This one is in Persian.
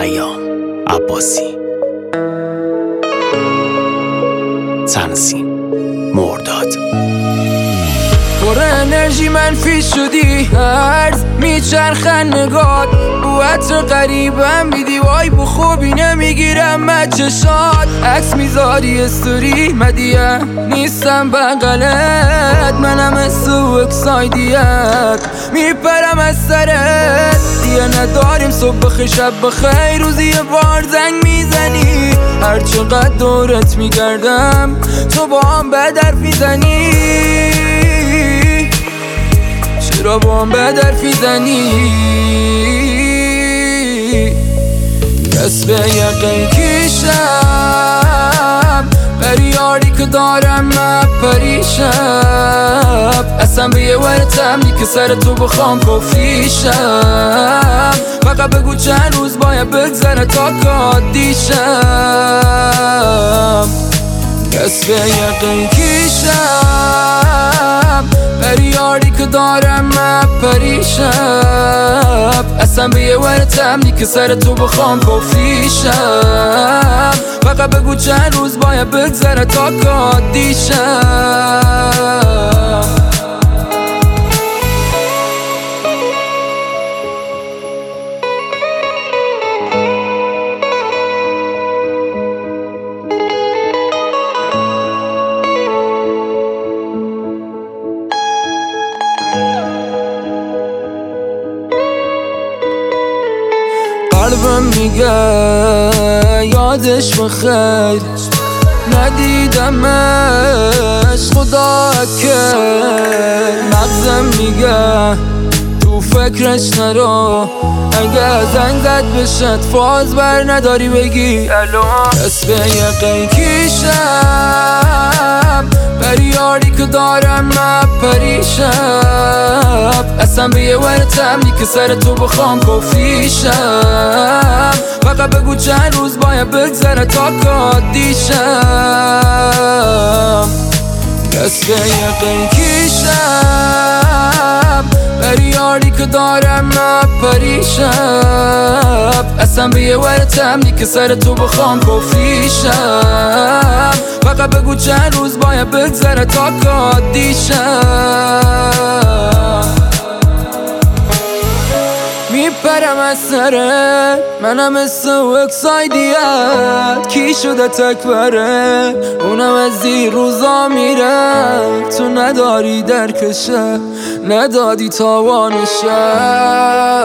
پیام عباسی، تنظیم مرداد. پر انرژی منفی شدی، هرز میچرخن نگات، رو عطر قریبم بیدی وای بو خوبی نمیگیرم مچشات. عکس میذاری استوری مدیه نیستم بغلت، منم اسو اکسایدیت میپرم از سرت. دیگه نداریم صبح بخیر شب بخیر، روزی یه بار زنگ میزنی، هر چقدر دورت میگردم تو با هم به در میزنی. چرا با هم به در میزنی؟ دست به یقین کشم بری یاری که دارم پریشم، اصلا به یه ورتم نی که سر تو بخوام کفریشم. فقط بگو چند روز باید بگذره تا کادیشم. دست به یقین کشم بری یاری که دارم پریشم، اصلا به یه ورتم نی که سر تو بخوام کفریشم. فقط بگو چند روز باید بگذره تا کادیشم. قلبم میگه یادش بخیر، ندیدمش خدا اکر. مغزم میگه تو فکرش نرو، اگه زنگ زد بشد فاز بر نداری بگی الو. دست به یقین کشم بری یاری که دارم پریشم، اصلا به یه ورتم نی که سر تو بخوام کفریشم. فقط بگو چند روز باید بگذره تا کادیشم. دست به یقین کشم بری یاری که دارم پریشم، اصلا به یه ورتم نی که سر تو بخوام کفریشم. فقط بگو چند روز باید بگذره تا کادیشم. میپرم از سرت، منم اسو اکسایدیت، کی شده تکبره اونم از این روزا میره. تو نداری درکشه، ندادی تاوانشه.